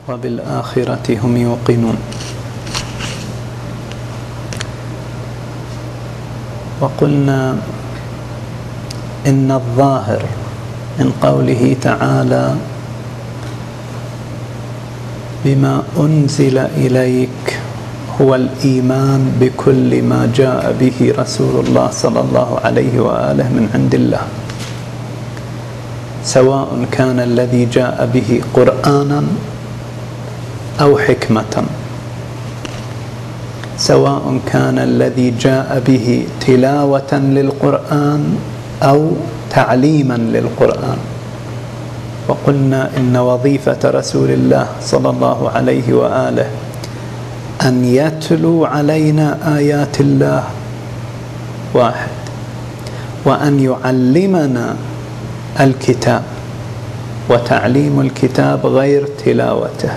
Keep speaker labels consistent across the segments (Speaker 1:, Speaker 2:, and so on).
Speaker 1: وبالآخرة هم يوقنون. وقلنا إن الظاهر من قوله تعالى بما أنزل إليك هو الإيمان بكل ما جاء به رسول الله صلى الله عليه وآله من عند الله، سواء كان الذي جاء به قرآنا أو حكمة، سواء كان الذي جاء به تلاوة للقرآن أو تعليما للقرآن. وقلنا إن وظيفة رسول الله صلى الله عليه وآله أن يتلو علينا آيات الله واحد، وأن يعلمنا الكتاب، وتعليم الكتاب غير تلاوته.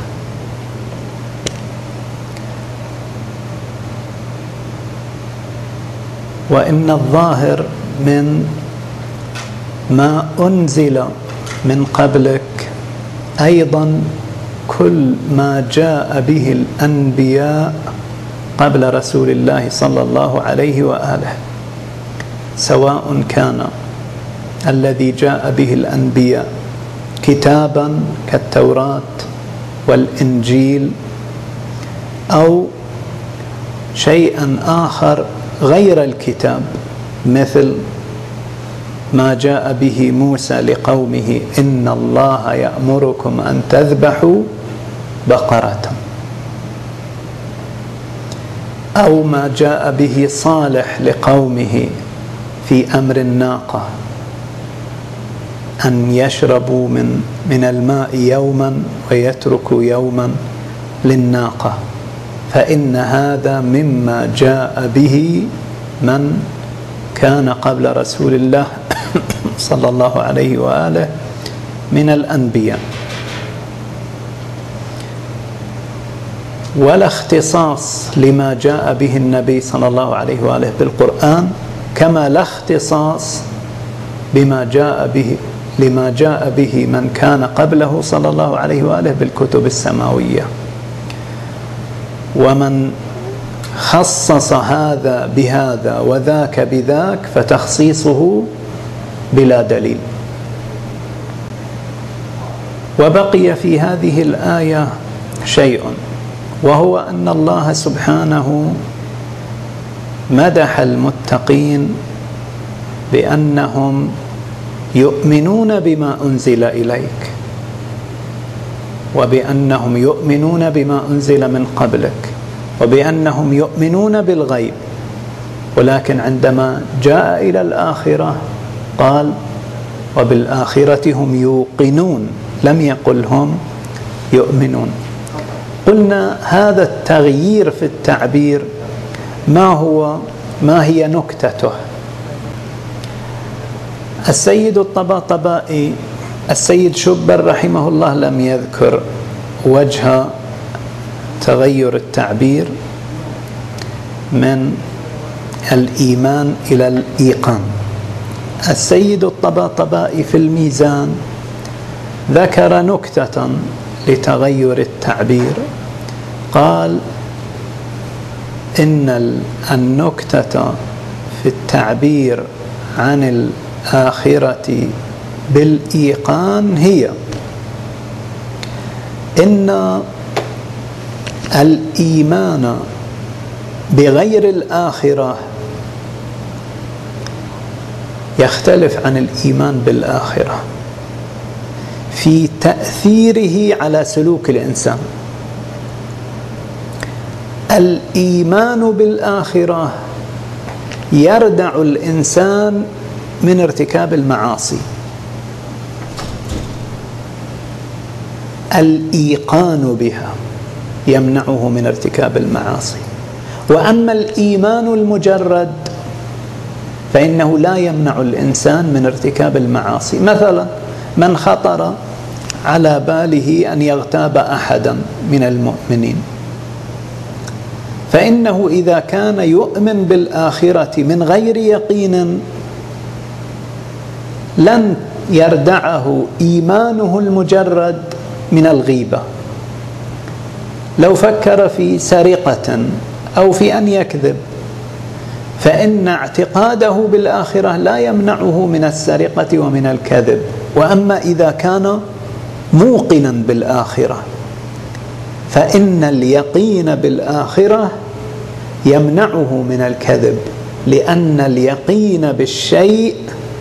Speaker 1: وإن الظاهر من ما أنزل من قبلك أيضا كل ما جاء به الأنبياء قبل رسول الله صلى الله عليه وآله، سواء كان الذي جاء به الأنبياء كتابا كالتوراة والإنجيل، أو شيئا آخر غير الكتاب، مثل ما جاء به موسى لقومه إن الله يأمركم أن تذبحوا بقرة، أو ما جاء به صالح لقومه في أمر الناقة أن يشربوا من الماء يوما ويتركوا يوما للناقة، فإن هذا مما جاء به من كان قبل رسول الله صلى الله عليه وآله من الأنبياء. ولا اختصاص لما جاء به النبي صلى الله عليه وآله بالقرآن، كما لا اختصاص لما جاء به من كان قبله صلى الله عليه وآله بالكتب السماوية. ومن خصص هذا بهذا وذاك بذاك فتخصيصه بلا دليل. وبقي في هذه الآية شيء، وهو أن الله سبحانه مدح المتقين بأنهم يؤمنون بما أنزل إليك، وبأنهم يؤمنون بما أنزل من قبلك، وبأنهم يؤمنون بالغيب. ولكن عندما جاء إلى الآخرة قال وبالآخرة هم يوقنون، لم يقل هم يؤمنون. قلنا هذا التغيير في التعبير ما هي نكتته؟ السيد الطباطبائي السيد شبر رحمه الله لم يذكر وجه تغير التعبير من الإيمان إلى الإيقان. السيد الطباطبائي في الميزان ذكر نكتة لتغير التعبير، قال إن النكتة في التعبير عن الآخرة بالإيقان هي إن الإيمان بغير الآخرة يختلف عن الإيمان بالآخرة في تأثيره على سلوك الإنسان. الإيمان بالآخرة يردع الإنسان من ارتكاب المعاصي، الإيقان بها يمنعه من ارتكاب المعاصي. وأما الإيمان المجرد فإنه لا يمنع الإنسان من ارتكاب المعاصي. مثلا من خطر على باله أن يغتاب أحدا من المؤمنين، فإنه إذا كان يؤمن بالآخرة من غير يقين لن يردعه إيمانه المجرد من الغيبة، لو فكر في سرقة أو في أن يكذب، فإن اعتقاده بالآخرة لا يمنعه من السرقة ومن الكذب. وأما إذا كان موقنا بالآخرة فإن اليقين بالآخرة يمنعه من الكذب، لأن اليقين بالشيء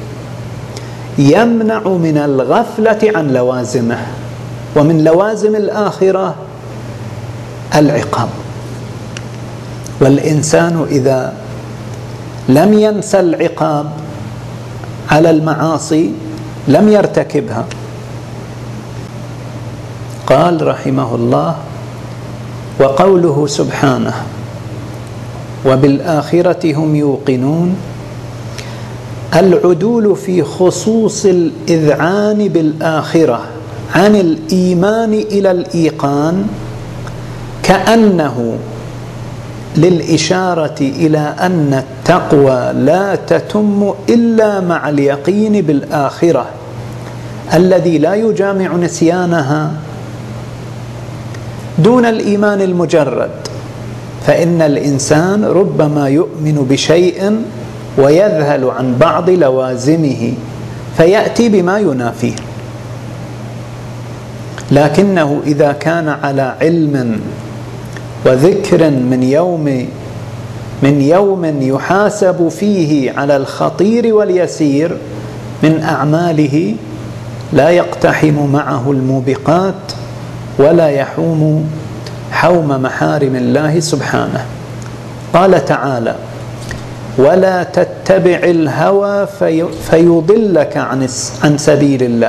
Speaker 1: يمنع من الغفلة عن لوازمه، ومن لوازم الآخرة العقاب. والإنسان إذا لم ينسى العقاب على المعاصي لم يرتكبها. قال رحمه الله: وقوله سبحانه: وبالآخرة هم يوقنون، العدول في خصوص الإذعان بالآخرة عن الإيمان إلى الإيقان كأنه للإشارة إلى أن التقوى لا تتم إلا مع اليقين بالآخرة الذي لا يجامع نسيانها دون الإيمان المجرد. فإن الإنسان ربما يؤمن بشيء ويذهل عن بعض لوازمه فيأتي بما ينافيه، لكنه إذا كان على علم وذكر من يوم يحاسب فيه على الخطير واليسير من أعماله لا يقتحم معه الموبقات ولا يحوم حوم محارم الله سبحانه. قال تعالى: ولا تتبع الهوى فيضلك عن سبيل الله،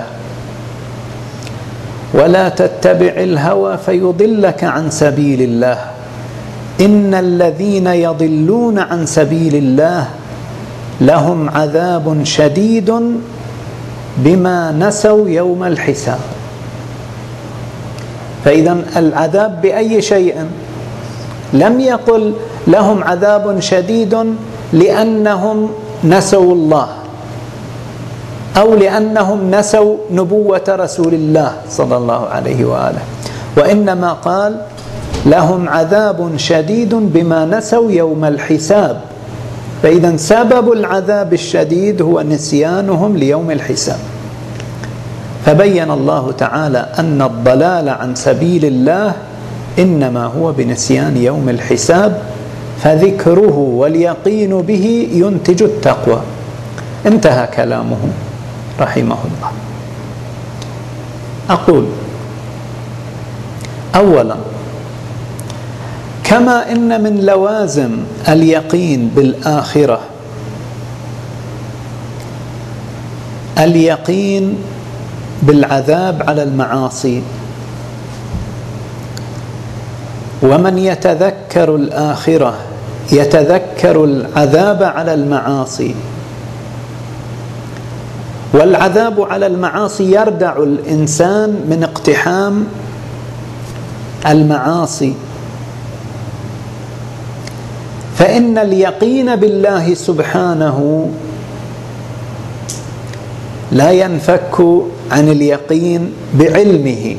Speaker 1: ولا تتبع الهوى فيضلك عن سبيل الله، إن الذين يضلون عن سبيل الله لهم عذاب شديد بما نسوا يوم الحساب. فإذا العذاب بأي شيء؟ لم يقل لهم عذاب شديد لأنهم نسوا الله أو لأنهم نسوا نبوة رسول الله صلى الله عليه وآله، وإنما قال لهم عذاب شديد بما نسوا يوم الحساب. فإذا سبب العذاب الشديد هو نسيانهم ليوم الحساب. فبين الله تعالى أن الضلال عن سبيل الله إنما هو بنسيان يوم الحساب، فذكره واليقين به ينتج التقوى. انتهى كلامه رحمه الله. أقول: أولا، كما إن من لوازم اليقين بالآخرة اليقين بالعذاب على المعاصي، ومن يتذكر الآخرة يتذكر العذاب على المعاصي، والعذاب على المعاصي يردع الإنسان من اقتحام المعاصي. فإن اليقين بالله سبحانه لا ينفك عن اليقين بعلمه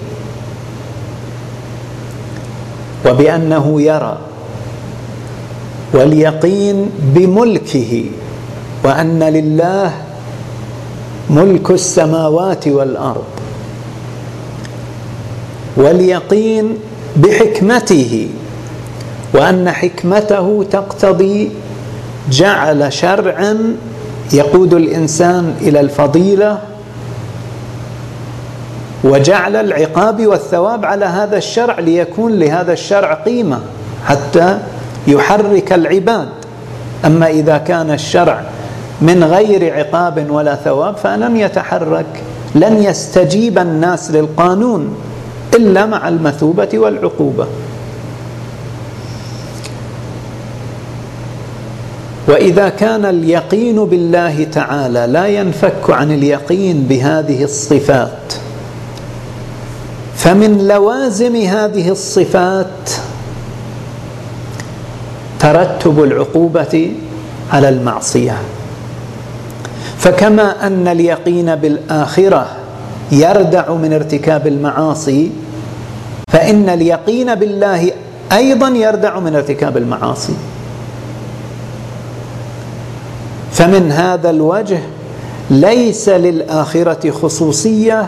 Speaker 1: وبأنه يرى، واليقين بملكه وأن لله ملك السماوات والأرض، واليقين بحكمته وأن حكمته تقتضي جعل شرعا يقود الإنسان إلى الفضيلة وجعل العقاب والثواب على هذا الشرع ليكون لهذا الشرع قيمة حتى يحرك العباد. أما إذا كان الشرع من غير عقاب ولا ثواب فلن يتحرك، لن يستجيب الناس للقانون إلا مع المثوبة والعقوبة. وإذا كان اليقين بالله تعالى لا ينفك عن اليقين بهذه الصفات، فمن لوازم هذه الصفات ترتب العقوبة على المعصية. فكما أن اليقين بالآخرة يردع من ارتكاب المعاصي، فإن اليقين بالله أيضا يردع من ارتكاب المعاصي. فمن هذا الوجه ليس للآخرة خصوصية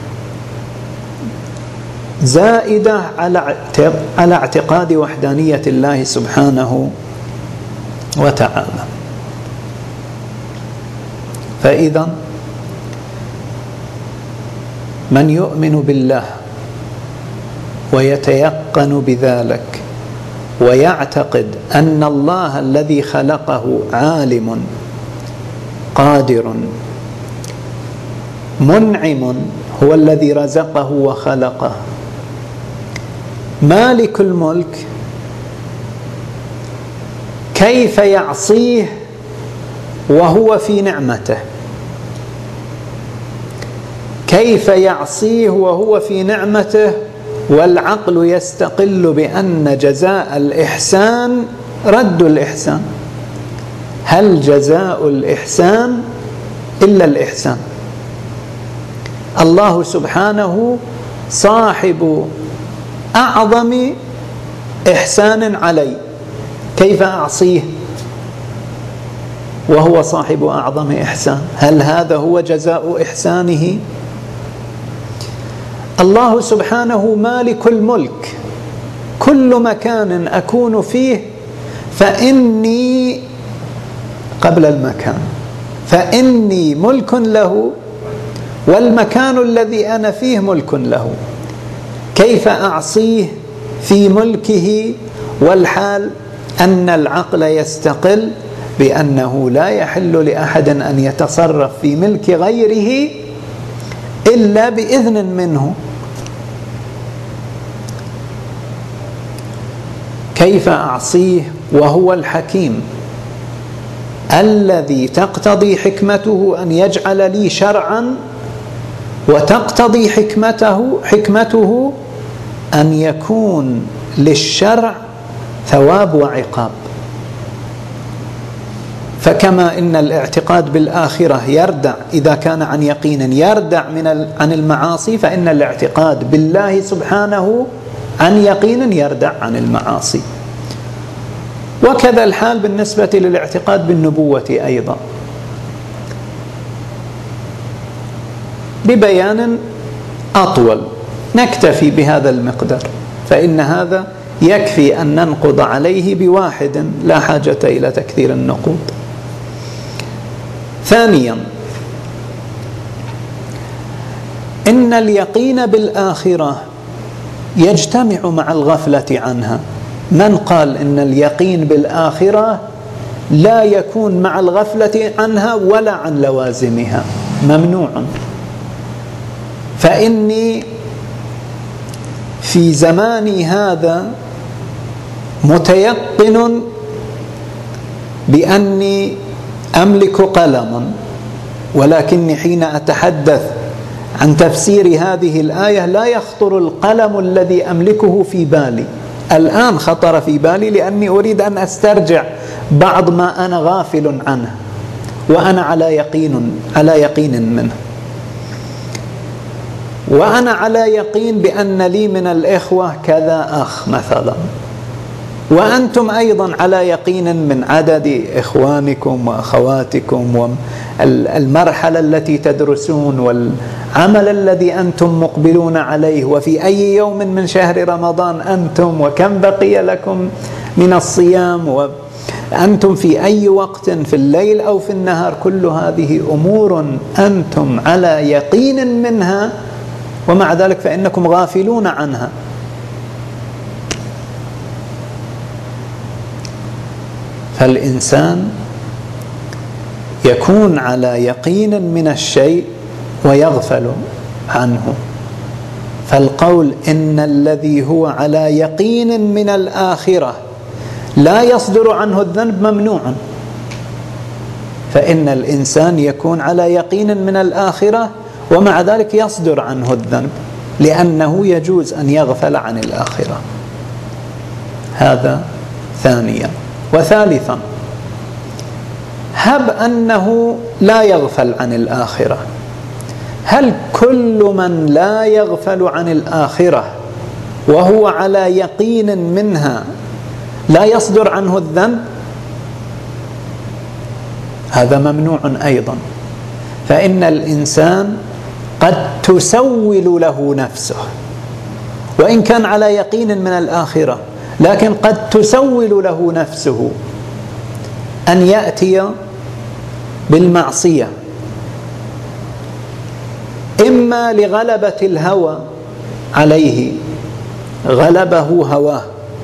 Speaker 1: زائدة على اعتقاد وحدانية الله سبحانه وتعالى. فإذا من يؤمن بالله ويتيقن بذلك ويعتقد أن الله الذي خلقه عالم قادر منعم، هو الذي رزقه وخلقه، مالك الملك، كيف يعصيه وهو في نعمته؟ كيف يعصيه وهو في نعمته والعقل يستقل بأن جزاء الإحسان رد الإحسان؟ هل جزاء الإحسان إلا الإحسان؟ الله سبحانه صاحب أعظم إحسان علي، كيف أعصيه وهو صاحب أعظم إحسان؟ هل هذا هو جزاء إحسانه؟ الله سبحانه مالك الملك، كل مكان أكون فيه فإني قبل المكان، فإني ملك له والمكان الذي أنا فيه ملك له. كيف أعصيه في ملكه والحال أن العقل يستقل بأنه لا يحل لأحد أن يتصرف في ملك غيره إلا بإذن منه؟ كيف أعصيه وهو الحكيم الذي تقتضي حكمته أن يجعل لي شرعا، وتقتضي حكمته أن يكون للشرع ثواب وعقاب؟ فكما إن الاعتقاد بالآخرة يردع إذا كان عن يقين، يردع عن المعاصي، فإن الاعتقاد بالله سبحانه عن يقين يردع عن المعاصي. وكذا الحال بالنسبة للاعتقاد بالنبوة أيضا، ببيان أطول نكتفي بهذا المقدار، فإن هذا يكفي أن ننقض عليه بواحد، لا حاجة إلى تكثير النقوض. ثانيا، إن اليقين بالآخرة يجتمع مع الغفلة عنها. من قال إن اليقين بالآخرة لا يكون مع الغفلة عنها ولا عن لوازمها؟ ممنوع. فإني في زماني هذا متيقن بأني أملك قلم، ولكني حين أتحدث عن تفسير هذه الآية لا يخطر القلم الذي أملكه في بالي. الآن خطر في بالي لأني أريد أن أسترجع بعض ما أنا غافل عنه وأنا على يقين منه. وأنا على يقين بأن لي من الإخوة كذا أخ مثلا، وأنتم أيضا على يقين من عدد إخوانكم وأخواتكم والمرحلة التي تدرسون والعمل الذي أنتم مقبلون عليه، وفي أي يوم من شهر رمضان أنتم، وكم بقي لكم من الصيام، وأنتم في أي وقت في الليل أو في النهار. كل هذه أمور أنتم على يقين منها، ومع ذلك فإنكم غافلون عنها. فالإنسان يكون على يقين من الشيء ويغفل عنه. فالقول إن الذي هو على يقين من الآخرة لا يصدر عنه الذنب ممنوع. فإن الإنسان يكون على يقين من الآخرة ومع ذلك يصدر عنه الذنب، لأنه يجوز أن يغفل عن الآخرة. هذا ثانيا. وثالثا، هب أنه لا يغفل عن الآخرة، هل كل من لا يغفل عن الآخرة وهو على يقين منها لا يصدر عنه الذنب، هذا ممنوع أيضا. فإن الإنسان قد تسول له نفسه، وإن كان على يقين من الآخرة، لكن قد تسول له نفسه أن يأتي بالمعصية، إما لغلبة الهوى عليه، غلبه هواه،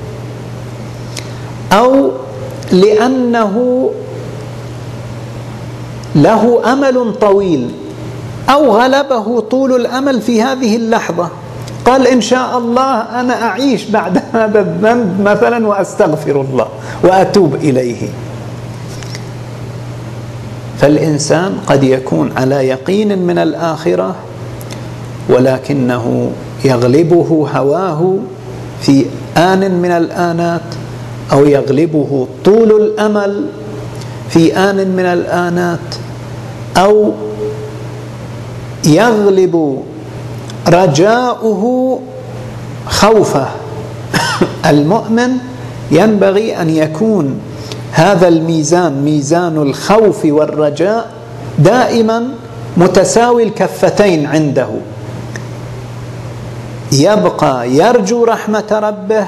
Speaker 1: أو لأنه له أمل طويل، أو غلبه طول الأمل في هذه اللحظة، قال إن شاء الله أنا أعيش بعد هذا الذنب مثلا وأستغفر الله وأتوب إليه. فالإنسان قد يكون على يقين من الآخرة، ولكنه يغلبه هواه في آن من الآنات، أو يغلبه طول الأمل في آن من الآنات، أو يغلب رجاؤه خوفه. المؤمن ينبغي أن يكون هذا الميزان، ميزان الخوف والرجاء، دائما متساوي الكفتين عنده، يبقى يرجو رحمة ربه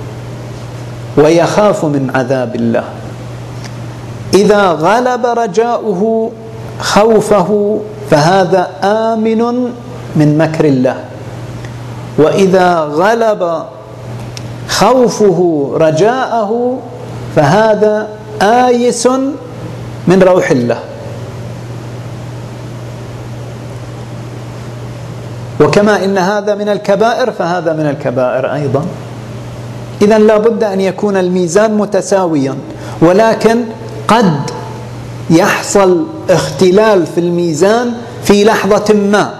Speaker 1: ويخاف من عذاب الله. إذا غلب رجاؤه خوفه فهذا آمن من مكر الله، وإذا غلب خوفه رجاءه فهذا آيس من روح الله. وكما إن هذا من الكبائر فهذا من الكبائر أيضا. إذن لا بد أن يكون الميزان متساويا، ولكن قد يحصل اختلال في الميزان في لحظة ما.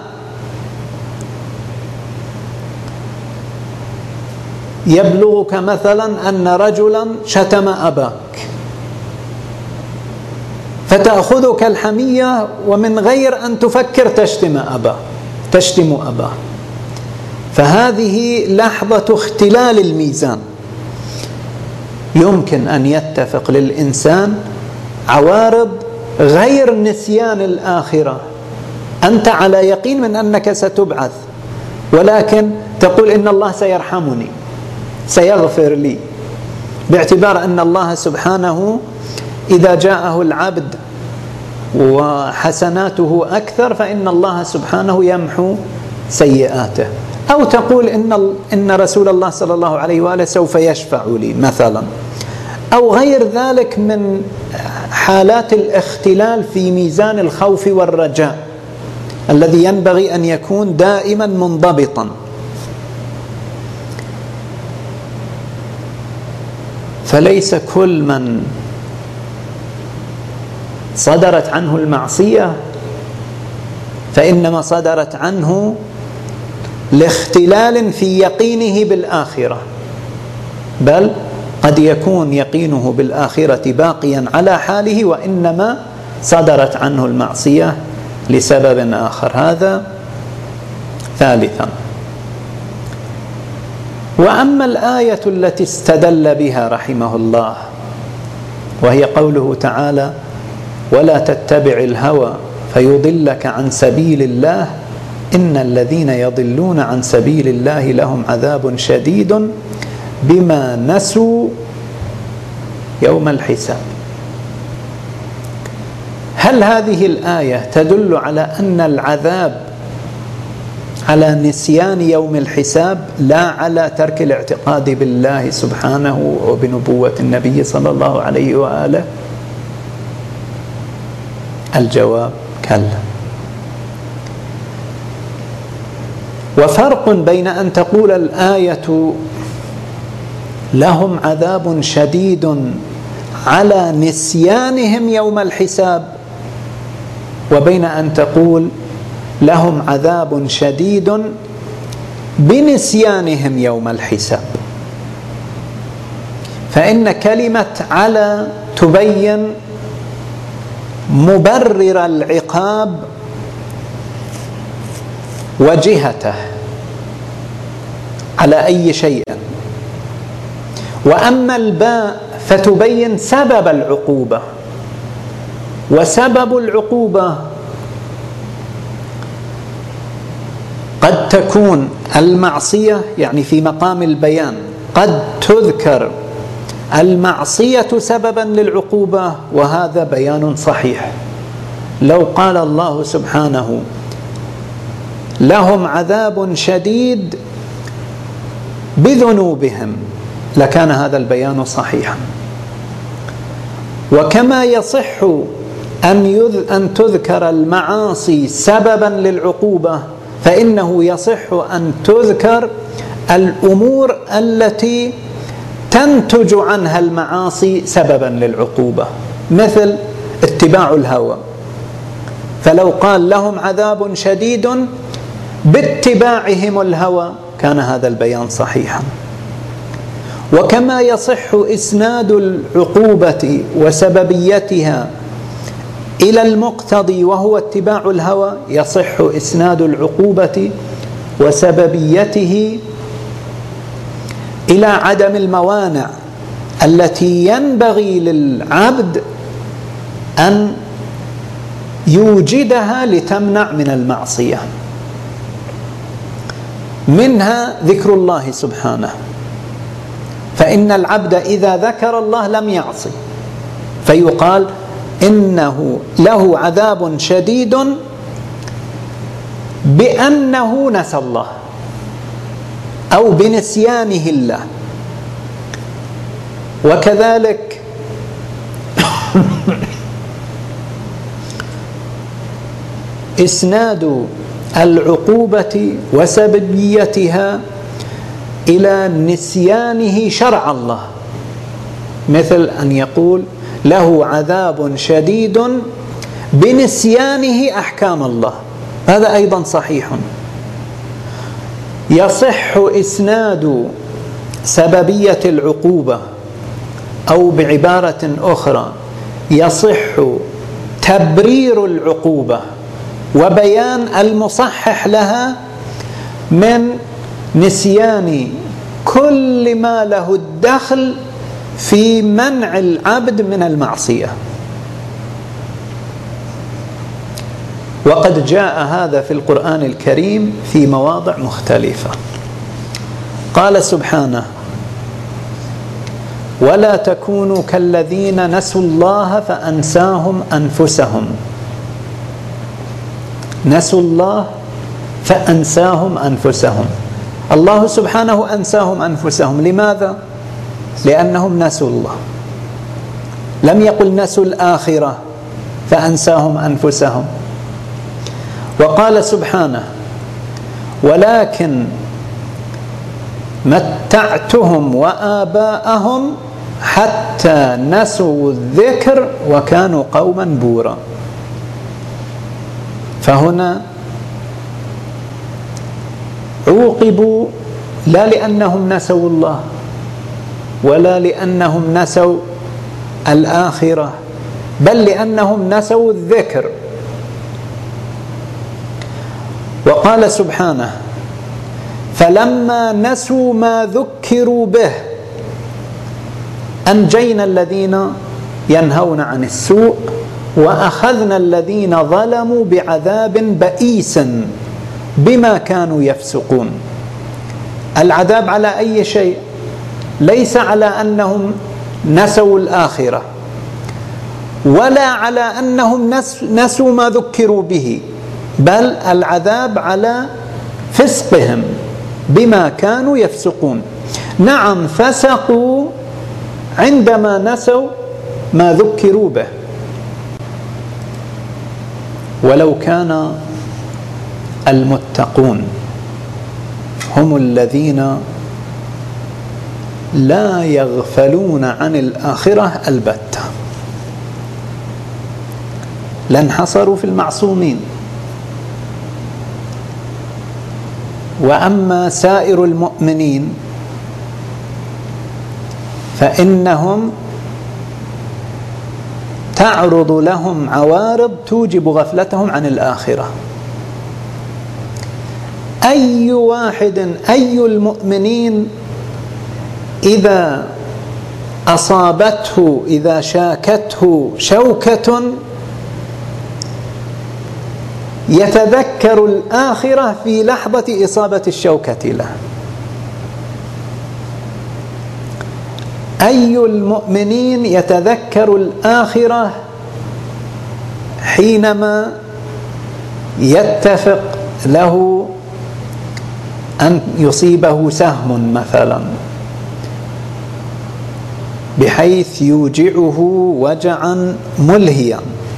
Speaker 1: يبلغك مثلا أن رجلا شتم أباك، فتأخذك الحمية ومن غير أن تفكر تشتم أباه، فهذه لحظة اختلال الميزان. يمكن أن يتفق للإنسان عوارض غير نسيان الآخرة، أنت على يقين من أنك ستبعث، ولكن تقول إن الله سيرحمني سيغفر لي، باعتبار أن الله سبحانه إذا جاءه العبد وحسناته أكثر فإن الله سبحانه يمحو سيئاته. أو تقول إن رسول الله صلى الله عليه وآله سوف يشفع لي مثلا، أو غير ذلك من حالات الاختلال في ميزان الخوف والرجاء الذي ينبغي أن يكون دائما منضبطا. فليس كل من صدرت عنه المعصية فإنما صدرت عنه لاختلال في يقينه بالآخرة، بل قد يكون يقينه بالآخرة باقيا على حاله، وإنما صدرت عنه المعصية لسبب آخر. هذا ثالثا. وأما الآية التي استدل بها رحمه الله، وهي قوله تعالى: ولا تتبع الهوى فيضلك عن سبيل الله إن الذين يضلون عن سبيل الله لهم عذاب شديد بما نسوا يوم الحساب. هل هذه الآية تدل على أن العذاب على نسيان يوم الحساب لا على ترك الاعتقاد بالله سبحانه وبنبوة النبي صلى الله عليه وآله؟ الجواب: كلا. وفرق بين أن تقول الآية لهم عذاب شديد على نسيانهم يوم الحساب، وبين أن تقول لهم عذاب شديد بنسيانهم يوم الحساب. فإن كلمة على تبين مبرر العقاب وجهته. على أي شيء. وأما الباء فتبين سبب العقوبة، وسبب العقوبة قد تكون المعصية، يعني في مقام البيان قد تذكر المعصية سببا للعقوبة، وهذا بيان صحيح. لو قال الله سبحانه لهم عذاب شديد بذنوبهم لكان هذا البيان صحيحا. وكما يصح أن تذكر المعاصي سببا للعقوبة، فإنه يصح أن تذكر الأمور التي تنتج عنها المعاصي سببا للعقوبة، مثل اتباع الهوى. فلو قال لهم عذاب شديد باتباعهم الهوى كان هذا البيان صحيحا. وكما يصح إسناد العقوبة وسببيتها إلى المقتضي وهو اتباع الهوى، يصح إسناد العقوبة وسببيته إلى عدم الموانع التي ينبغي للعبد أن يوجدها لتمنع من المعصية، منها ذكر الله سبحانه، فإن العبد إذا ذكر الله لم يعصي، فيقال إنه له عذاب شديد بأنه نسى الله أو بنسيانه الله. وكذلك إسناد العقوبة وسببيتها إلى نسيانه شرع الله، مثل أن يقول له عذاب شديد بنسيانه أحكام الله، هذا أيضا صحيح. يصح إسناد سببية العقوبة، أو بعبارة أخرى يصح تبرير العقوبة وبيان المصحح لها من نسيان كل ما له الدخل في منع العبد من المعصية. وقد جاء هذا في القرآن الكريم في مواضع مختلفة. قال سبحانه: ولا تكونوا كالذين نسوا الله فأنساهم أنفسهم. نسوا الله فأنساهم أنفسهم. الله سبحانه أنساهم أنفسهم، لماذا؟ لأنهم نسوا الله. لم يقل نسوا الآخرة فأنساهم أنفسهم. وقال سبحانه: ولكن متعتهم وآباءهم حتى نسوا الذكر وكانوا قوما بورا. فهنا عوقبوا لا لأنهم نسوا الله ولا لأنهم نسوا الآخرة، بل لأنهم نسوا الذكر. وقال سبحانه: فلما نسوا ما ذكروا به أنجينا الذين ينهون عن السوء وأخذنا الذين ظلموا بعذاب بئيس بما كانوا يفسقون. العذاب على أي شيء؟ ليس على أنهم نسوا الآخرة ولا على أنهم نسوا ما ذكروا به، بل العذاب على فسقهم بما كانوا يفسقون. نعم، فسقوا عندما نسوا ما ذكروا به. ولو كان المتقون هم الذين لا يغفلون عن الآخرة البتة لانحصروا في المعصومين. وأما سائر المؤمنين فإنهم تعرض لهم عوارض توجب غفلتهم عن الآخرة. أي واحد، أي المؤمنين إذا أصابته، إذا شاكته شوكة يتذكر الآخرة في لحظة إصابة الشوكة له. أي المؤمنين يتذكر الآخرة حينما يتفق له أن يصيبه سهم مثلا بحيث يوجعه وجعا ملهيا.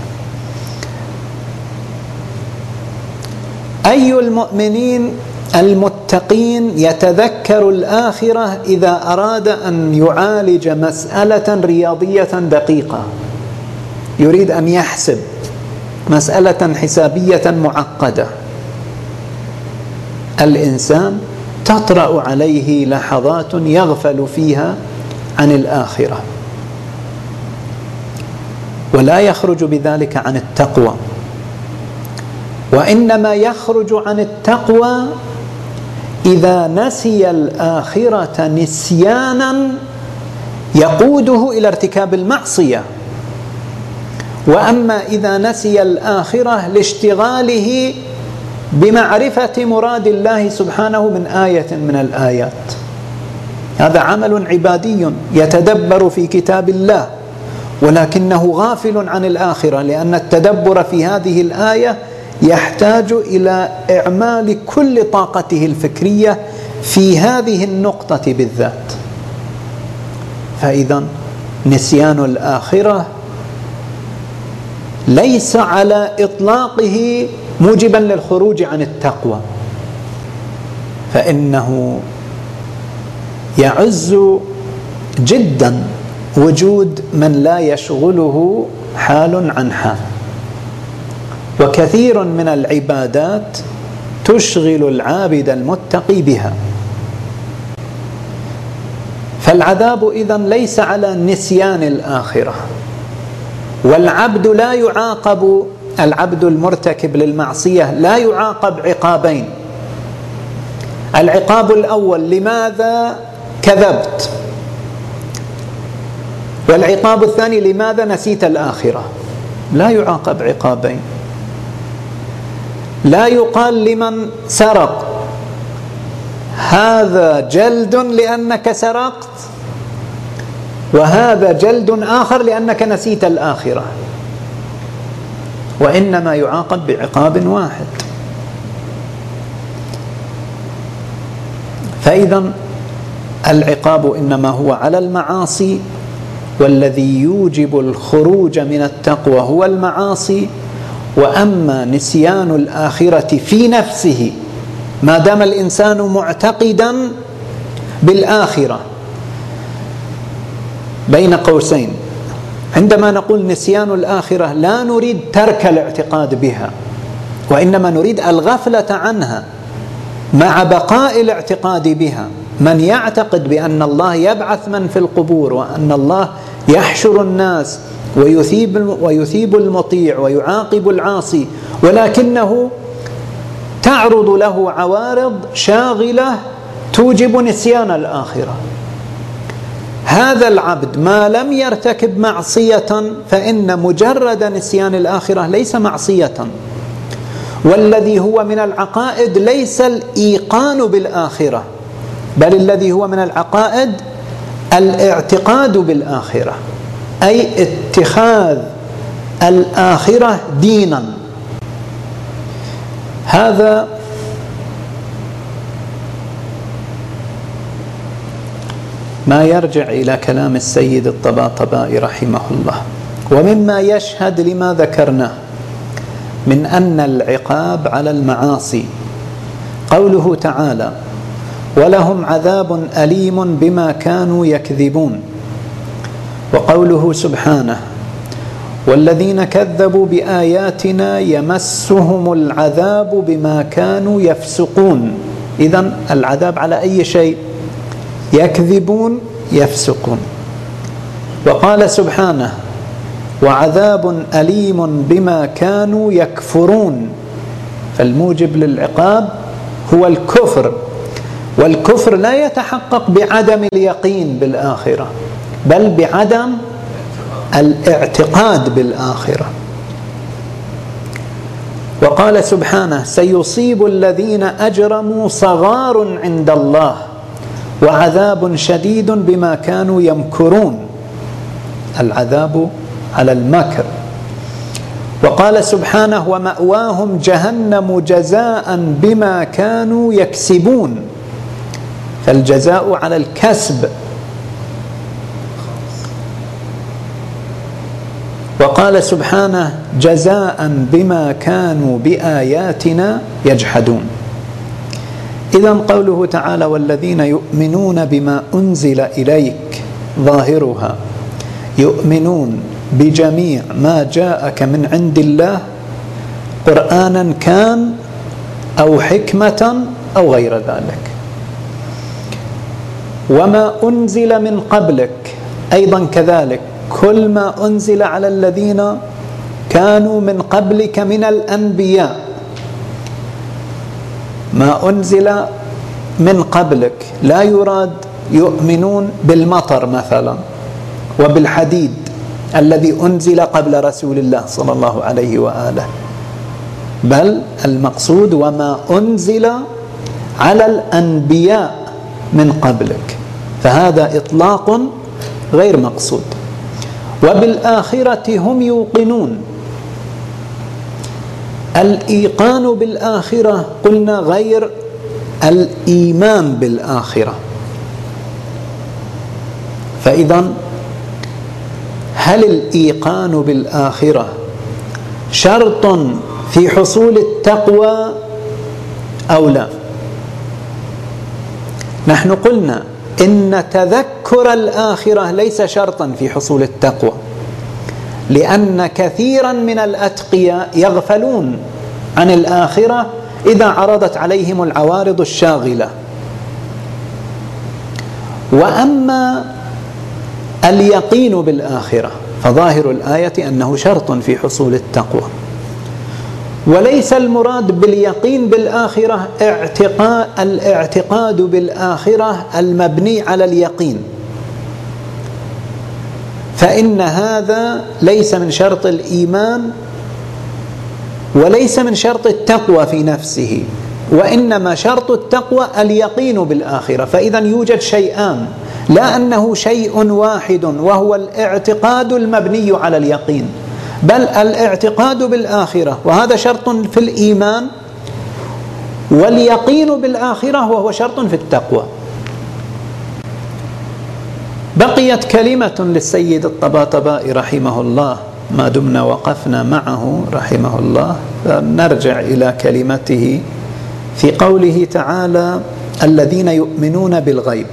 Speaker 1: أي المؤمنين المتقين يتذكر الآخرة إذا أراد أن يعالج مسألة رياضية دقيقة، يريد أن يحسب مسألة حسابية معقدة، الإنسان تطرأ عليه لحظات يغفل فيها عن الآخرة، ولا يخرج بذلك عن التقوى، وإنما يخرج عن التقوى إذا نسي الآخرة نسيانا يقوده إلى ارتكاب المعصية. وأما إذا نسي الآخرة لاشتغاله بمعرفة مراد الله سبحانه من آية من الآيات، هذا عمل عبادي يتدبر في كتاب الله ولكنه غافل عن الآخرة، لأن التدبر في هذه الآية يحتاج إلى إعمال كل طاقته الفكرية في هذه النقطة بالذات. فإذا نسيان الآخرة ليس على إطلاقه موجبا للخروج عن التقوى، فإنه يعز جدا وجود من لا يشغله حال عن حال. وكثير من العبادات تشغل العابد المتقي بها. فالعذاب إذن ليس على نسيان الآخرة، والعبد لا يعاقب، العبد المرتكب للمعصية لا يعاقب عقابين: العقاب الأول لماذا كذبت، والعقاب الثاني لماذا نسيت الآخرة. لا يعاقب عقابين. لا يقال لمن سرق هذا جلد لأنك سرقت وهذا جلد آخر لأنك نسيت الآخرة، وإنما يعاقب بعقاب واحد. فإذا العقاب إنما هو على المعاصي، والذي يوجب الخروج من التقوى هو المعاصي. وأما نسيان الآخرة في نفسه، ما دام الإنسان معتقدا بالآخرة، بين قوسين، عندما نقول نسيان الآخرة لا نريد ترك الاعتقاد بها، وإنما نريد الغفلة عنها مع بقاء الاعتقاد بها. من يعتقد بأن الله يبعث من في القبور، وأن الله يحشر الناس ويثيب المطيع ويعاقب العاصي، ولكنه تعرض له عوارض شاغلة توجب نسيان الآخرة، هذا العبد ما لم يرتكب معصية فإن مجرد نسيان الآخرة ليس معصية. والذي هو من العقائد ليس الإيقان بالآخرة، بل الذي هو من العقائد الاعتقاد بالآخرة، أي اتخاذ الآخرة دينا. هذا ما يرجع إلى كلام السيد الطباطبائي رحمه الله. ومما يشهد لما ذكرناه من أن العقاب على المعاصي قوله تعالى: ولهم عذاب أليم بما كانوا يكذبون، وقوله سبحانه: والذين كذبوا بآياتنا يمسهم العذاب بما كانوا يفسقون. إذن العذاب على أي شيء؟ يكذبون يفسقون. وقال سبحانه: وعذاب أليم بما كانوا يكفرون. فالموجب للعقاب هو الكفر، والكفر لا يتحقق بعدم اليقين بالآخرة بل بعدم الاعتقاد بالآخرة. وقال سبحانه: سيصيب الذين أجرموا صغار عند الله وعذاب شديد بما كانوا يمكرون، العذاب على المكر. وقال سبحانه: ومأواهم جهنم جزاء بما كانوا يكسبون، فالجزاء على الكسب. وقال سبحانه: جزاء بما كانوا بآياتنا يجحدون. إذن قوله تعالى: والذين يؤمنون بما أنزل إليك، ظاهرها يؤمنون بجميع ما جاءك من عند الله قرآنا كان أو حكمة أو غير ذلك. وما أنزل من قبلك أيضا كذلك، كل ما أنزل على الذين كانوا من قبلك من الأنبياء، ما أنزل من قبلك لا يراد يؤمنون بالمطر مثلا وبالحديد الذي أنزل قبل رسول الله صلى الله عليه وآله، بل المقصود وما أنزل على الأنبياء من قبلك، فهذا إطلاق غير مقصود. وبالآخرة هم يوقنون. الإيقان بالآخرة قلنا غير الإيمان بالآخرة. فإذا هل الإيقان بالآخرة شرط في حصول التقوى أو لا؟ نحن قلنا إن تذكر الآخرة ليس شرطا في حصول التقوى، لأن كثيرا من الأتقياء يغفلون عن الآخرة إذا عرضت عليهم العوارض الشاغلة. وأما اليقين بالآخرة فظاهر الآية أنه شرط في حصول التقوى، وليس المراد باليقين بالآخرة الاعتقاد بالآخرة المبني على اليقين، فإن هذا ليس من شرط الإيمان وليس من شرط التقوى في نفسه، وإنما شرط التقوى اليقين بالآخرة. فإذا يوجد شيئان، لا أنه شيء واحد وهو الاعتقاد المبني على اليقين، بل الاعتقاد بالآخرة وهذا شرط في الإيمان، واليقين بالآخرة وهو شرط في التقوى. بقيت كلمة للسيد الطباطبائي رحمه الله ما دمنا وقفنا معه رحمه الله، نرجع إلى كلمته في قوله تعالى: الذين يؤمنون بالغيب.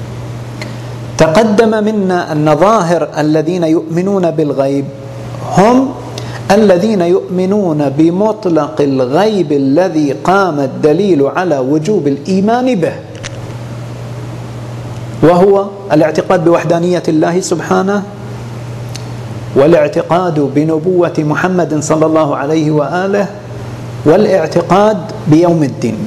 Speaker 1: تقدم منا أن ظاهر الذين يؤمنون بالغيب هم الذين يؤمنون بمطلق الغيب الذي قام الدليل على وجوب الإيمان به، وهو الاعتقاد بوحدانية الله سبحانه، والاعتقاد بنبوة محمد صلى الله عليه وآله، والاعتقاد بيوم الدين،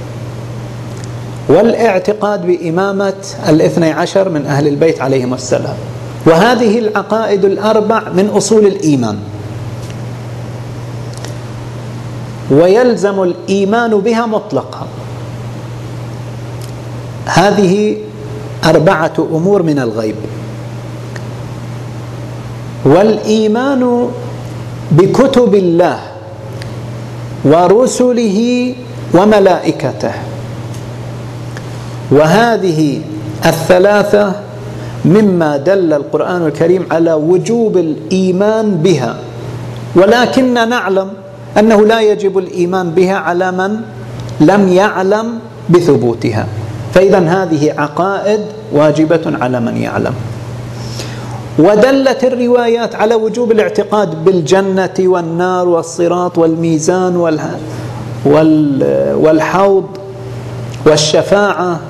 Speaker 1: والاعتقاد بإمامة الاثني عشر من أهل البيت عليهم السلام. وهذه العقائد الأربع من أصول الإيمان، ويلزم الإيمان بها مطلقا. هذه 4 أمور من الغيب. والإيمان بكتب الله ورسله وملائكته، وهذه 3 مما دل القرآن الكريم على وجوب الإيمان بها، ولكن نعلم أنه لا يجب الإيمان بها على من لم يعلم بثبوتها. فإذا هذه عقائد واجبة على من يعلم. ودلت الروايات على وجوب الاعتقاد بالجنة والنار والصراط والميزان والحوض والشفاعة،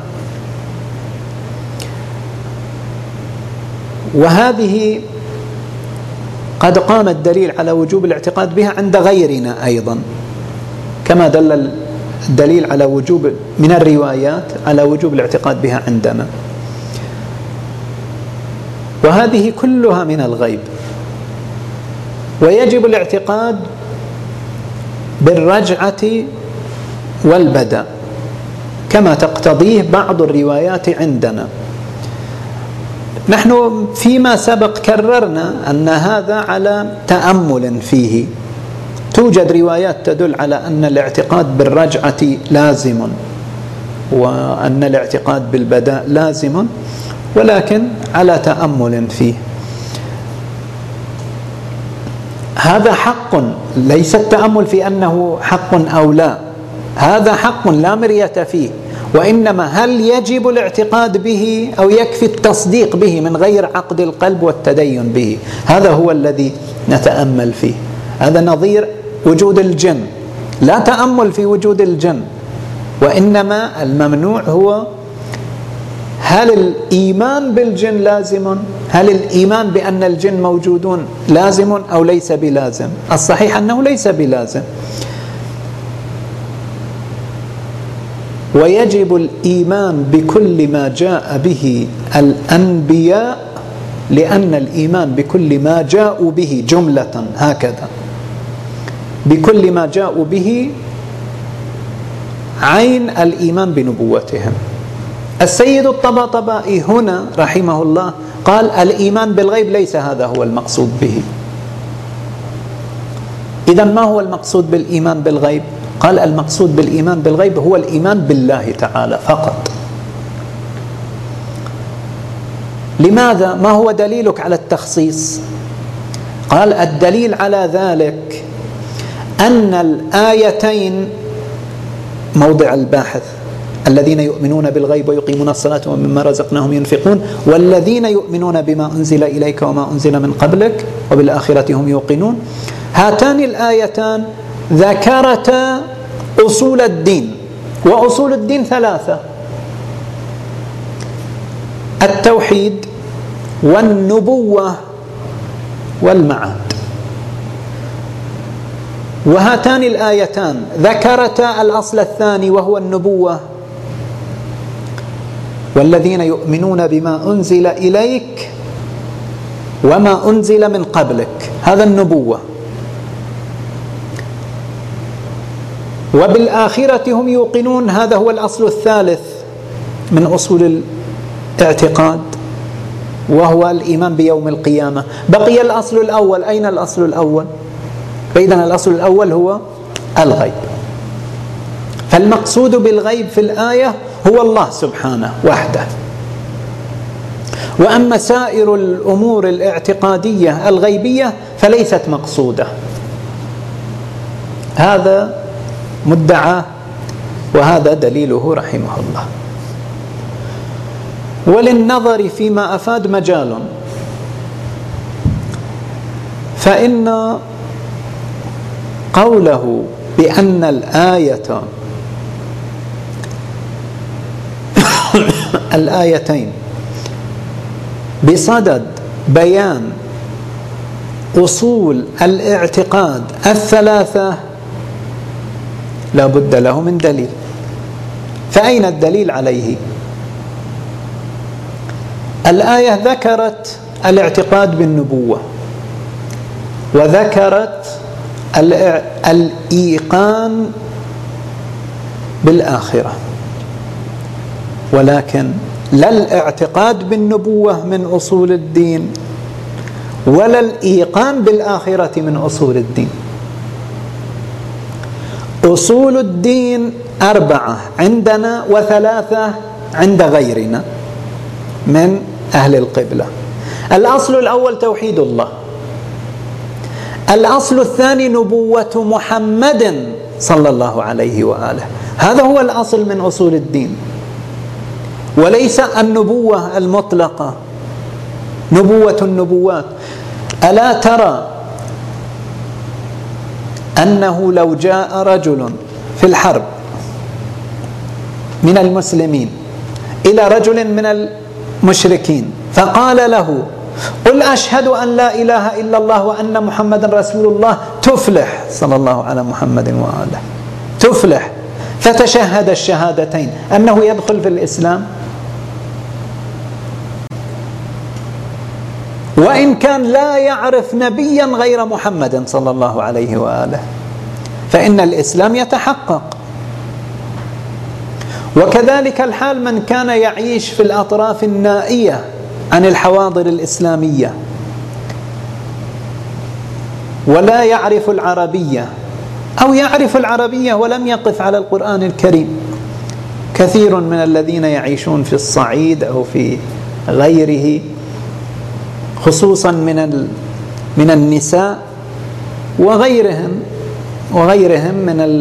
Speaker 1: وهذه قد قام الدليل على وجوب الاعتقاد بها عند غيرنا أيضا، كما دل الدليل على وجوب من الروايات على وجوب الاعتقاد بها عندنا، وهذه كلها من الغيب. ويجب الاعتقاد بالرجعة والبدء كما تقتضيه بعض الروايات عندنا. نحن فيما سبق كررنا أن هذا على تأمل فيه. توجد روايات تدل على أن الاعتقاد بالرجعة لازم وأن الاعتقاد بالبدء لازم، ولكن على تأمل فيه. هذا حق، ليس التأمل في أنه حق أو لا، هذا حق لا مرية فيه، وإنما هل يجب الاعتقاد به أو يكفي التصديق به من غير عقد القلب والتدين به؟ هذا هو الذي نتأمل فيه. هذا نظير وجود الجن، لا تأمل في وجود الجن، وإنما الممنوع هو هل الإيمان بالجن لازم؟ هل الإيمان بأن الجن موجودون لازم أو ليس بلازم؟ الصحيح أنه ليس بلازم. ويجب الإيمان بكل ما جاء به الأنبياء، لأن الإيمان بكل ما جاءوا به جملة هكذا، بكل ما جاءوا به عين الإيمان بنبوتهم. السيد الطباطبائي هنا رحمه الله قال الإيمان بالغيب ليس هذا هو المقصود به. إذن ما هو المقصود بالإيمان بالغيب؟ قال المقصود بالإيمان بالغيب هو الإيمان بالله تعالى فقط. لماذا؟ ما هو دليلك على التخصيص؟ قال الدليل على ذلك أن الآيتين موضع الباحث، الذين يؤمنون بالغيب ويقيمون الصلاة ومما رزقناهم ينفقون، والذين يؤمنون بما أنزل إليك وما أنزل من قبلك وبالآخرة هم يوقنون. هاتان الآيتان ذكرتا أصول الدين، وأصول الدين ثلاثة: التوحيد والنبوة والمعاد. وهاتان الآيتان ذكرتا الأصل الثاني وهو النبوة، والذين يؤمنون بما أنزل إليك وما أنزل من قبلك، هذا النبوة. وبالآخرة هم يوقنون، هذا هو الأصل الثالث من أصول الاعتقاد، وهو الإيمان بيوم القيامة. بقي الأصل الأول، أين الأصل الأول؟ فإذن الأصل الأول هو الغيب. فالمقصود بالغيب في الآية هو الله سبحانه وحده. وأما سائر الأمور الاعتقادية الغيبية فليست مقصودة. هذا مدعى، وهذا دليله رحمه الله. وللنظر فيما أفاد مجال، فإن قوله بأن الآيتين بصدد بيان أصول الاعتقاد الثلاثة لا بد له من دليل. فأين الدليل عليه؟ الآية ذكرت الاعتقاد بالنبوة، وذكرت الإيقان بالآخرة، ولكن لا الاعتقاد بالنبوة من أصول الدين ولا الإيقان بالآخرة من أصول الدين. أصول الدين 4 عندنا و3 عند غيرنا من أهل القبلة. الأصل الأول توحيد الله، الأصل الثاني نبوة محمد صلى الله عليه وآله، هذا هو الأصل من أصول الدين، وليس النبوة المطلقة، نبوة النبوات. ألا ترى أنه لو جاء رجل في الحرب من المسلمين إلى رجل من المشركين فقال له قل أشهد أن لا إله إلا الله وأن محمد رسول الله، تفلح، صلى الله على محمد وآله، تفلح، فتشهد الشهادتين أنه يدخل في الإسلام، وإن كان لا يعرف نبيا غير محمد صلى الله عليه وآله، فإن الإسلام يتحقق. وكذلك الحال من كان يعيش في الأطراف النائية عن الحواضر الإسلامية ولا يعرف العربية، أو يعرف العربية ولم يقف على القرآن الكريم. كثير من الذين يعيشون في الصعيد أو في غيره، خصوصا من النساء وغيرهن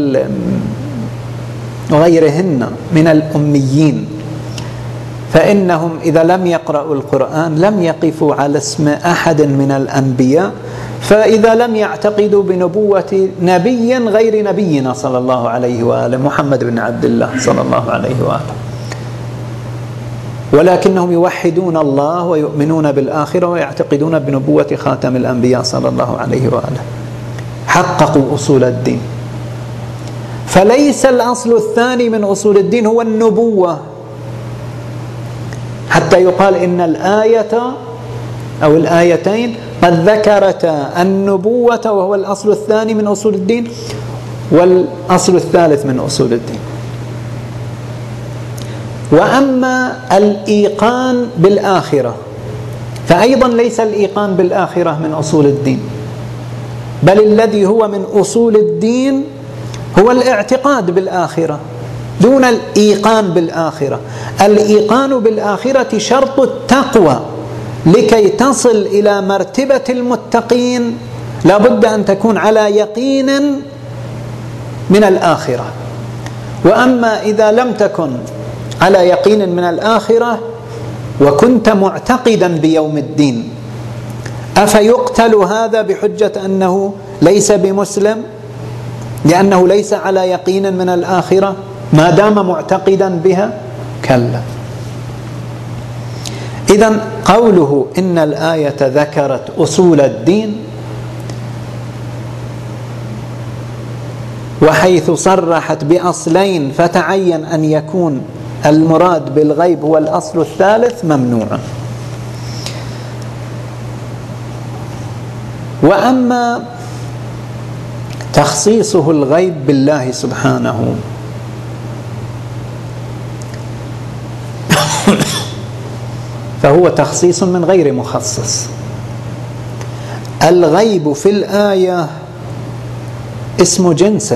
Speaker 1: من الأميين، فإنهم إذا لم يقرأوا القرآن لم يقفوا على اسم أحد من الأنبياء، فإذا لم يعتقدوا بنبوة نبي غير نبينا صلى الله عليه وآله محمد بن عبد الله صلى الله عليه وآله، ولكنهم يوحدون الله ويؤمنون بالآخرة ويعتقدون بنبوة خاتم الأنبياء صلى الله عليه وآله، حققوا أصول الدين. فليس الأصل الثاني من أصول الدين هو النبوة، حتى يقال إن الآية أو الآيتين قد ذكرتا النبوة وهو الأصل الثاني من أصول الدين، والأصل الثالث من أصول الدين. وأما الإيقان بالآخرة فأيضا ليس الإيقان بالآخرة من أصول الدين، بل الذي هو من أصول الدين هو الاعتقاد بالآخرة دون الإيقان بالآخرة. الإيقان بالآخرة شرط التقوى، لكي تصل إلى مرتبة المتقين لا بد أن تكون على يقين من الآخرة. وأما إذا لم تكن على يقين من الآخرة وكنت معتقدا بيوم الدين، أفيقتل هذا بحجة أنه ليس بمسلم لأنه ليس على يقين من الآخرة ما دام معتقدا بها؟ كلا. إذن قوله إن الآية ذكرت أصول الدين، وحيث صرحت بأصلين فتعين أن يكون المراد بالغيب هو الأصل الثالث، ممنوع. وأما تخصيصه الغيب بالله سبحانه فهو تخصيص من غير مخصص. الغيب في الآية اسم جنس،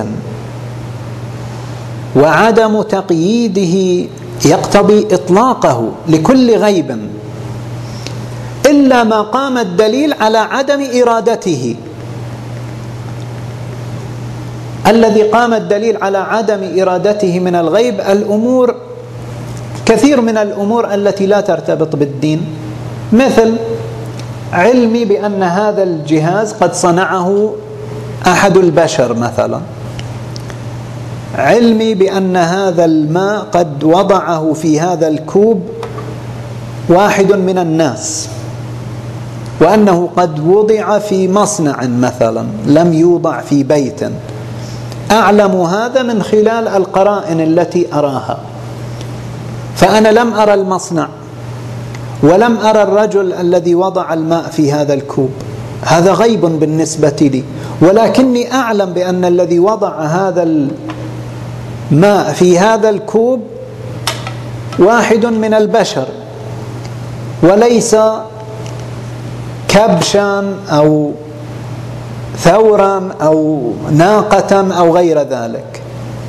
Speaker 1: وعدم تقييده يقتضي إطلاقه لكل غيب إلا ما قام الدليل على عدم إرادته. الذي قام الدليل على عدم إرادته من الغيب الأمور، كثير من الأمور التي لا ترتبط بالدين، مثل علمي بأن هذا الجهاز قد صنعه أحد البشر مثلا، علمي بأن هذا الماء قد وضعه في هذا الكوب واحد من الناس، وأنه قد وضع في مصنع مثلا لم يوضع في بيت. أعلم هذا من خلال القرائن التي أراها، فأنا لم أرى المصنع ولم أرى الرجل الذي وضع الماء في هذا الكوب، هذا غيب بالنسبة لي، ولكني أعلم بأن الذي وضع هذا الماء في هذا الكوب واحد من البشر، وليس كبشا أو ثورا أو ناقة أو غير ذلك.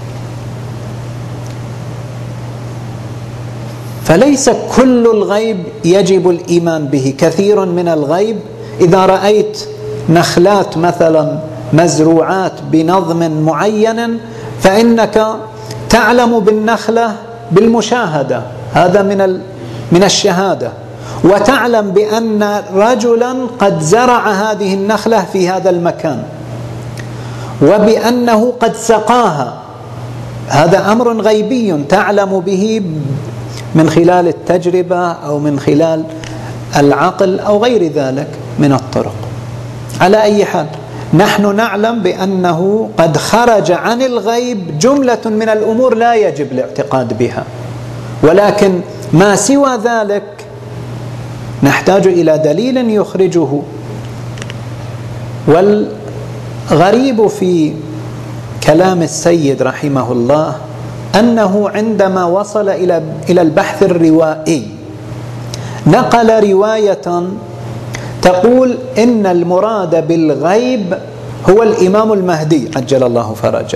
Speaker 1: فليس كل الغيب يجب الإيمان به. كثير من الغيب، إذا رأيت نخلات مثلا مزروعات بنظم معين فإنك تعلم بالنخلة بالمشاهدة، هذا من الشهادة، وتعلم بأن رجلا قد زرع هذه النخلة في هذا المكان وبأنه قد سقاها، هذا أمر غيبي تعلم به من خلال التجربة أو من خلال العقل أو غير ذلك من الطرق. على أي حال، نحن نعلم بأنه قد خرج عن الغيب جملة من الأمور لا يجب الاعتقاد بها، ولكن ما سوى ذلك نحتاج إلى دليل يخرجه. والغريب في كلام السيد رحمه الله أنه عندما وصل إلى البحث الروائي نقل رواية تقول إن المراد بالغيب هو الإمام المهدي عجل الله فرجه،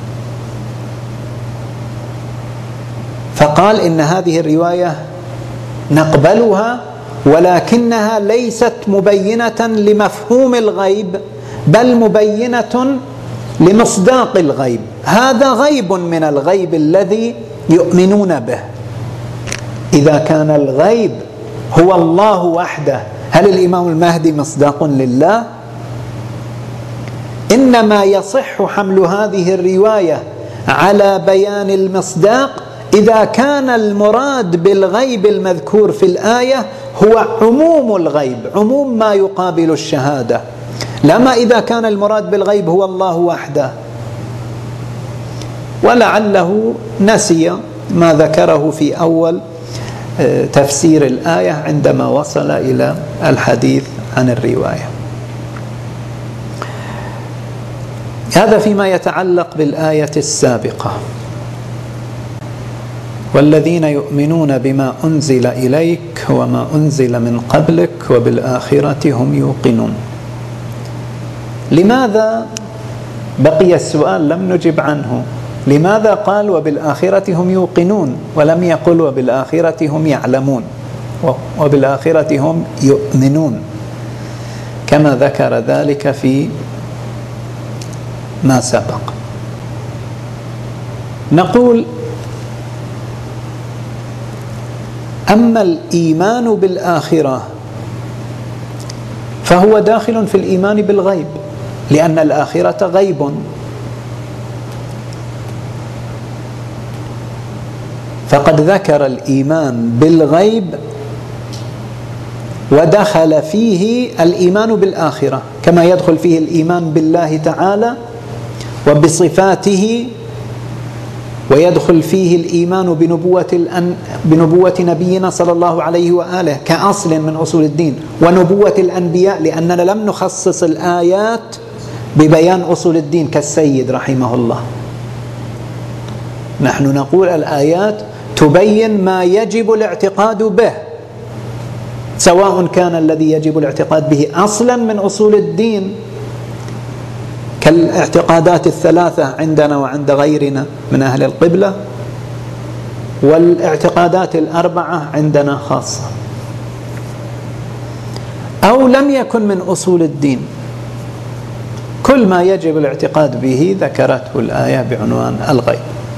Speaker 1: فقال إن هذه الرواية نقبلها، ولكنها ليست مبينة لمفهوم الغيب بل مبينة لمصداق الغيب. هذا غيب من الغيب الذي يؤمنون به. إذا كان الغيب هو الله وحده، هل الإمام المهدي مصداق لله؟ إنما يصح حمل هذه الرواية على بيان المصداق إذا كان المراد بالغيب المذكور في الآية هو عموم الغيب، عموم ما يقابل الشهادة، لما إذا كان المراد بالغيب هو الله وحده. ولعله نسي ما ذكره في أول تفسير الآية عندما وصل إلى الحديث عن الرواية. هذا فيما يتعلق بالآية السابقة: والذين يؤمنون بما أنزل إليك وما أنزل من قبلك وبالآخرة هم يوقنون. لماذا بقي السؤال لم نجب عنه؟ لماذا قال وبالآخرة هم يوقنون ولم يقل وبالآخرة هم يعلمون وبالآخرة هم يؤمنون كما ذكر ذلك في ما سبق؟ نقول: أما الإيمان بالآخرة فهو داخل في الإيمان بالغيب، لأن الآخرة غيب. فقد ذكر الإيمان بالغيب ودخل فيه الإيمان بالآخرة، كما يدخل فيه الإيمان بالله تعالى وبصفاته، ويدخل فيه الإيمان بنبوة نبينا صلى الله عليه وآله كأصل من أصول الدين، ونبوة الأنبياء، لأننا لم نخصص الآيات ببيان أصول الدين كالسيد رحمه الله. نحن نقول الآيات تبين ما يجب الاعتقاد به، سواء كان الذي يجب الاعتقاد به أصلا من أصول الدين كالاعتقادات الثلاثة عندنا وعند غيرنا من أهل القبلة، والاعتقادات الأربعة عندنا خاصة، أو لم يكن من أصول الدين. كل ما يجب الاعتقاد به ذكرته الآية بعنوان الغيب.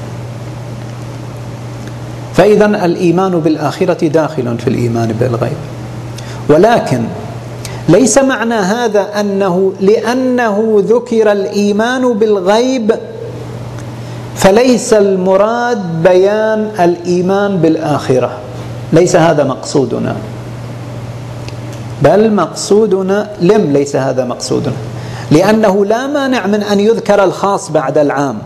Speaker 1: فإذا الإيمان بالآخرة داخل في الإيمان بالغيب، ولكن ليس معنى هذا أنه لأنه ذكر الإيمان بالغيب فليس المراد بيان الإيمان بالآخرة. ليس هذا مقصودنا، بل مقصودنا ليس هذا مقصودنا، لأنه لا مانع من أن يذكر الخاص بعد العام،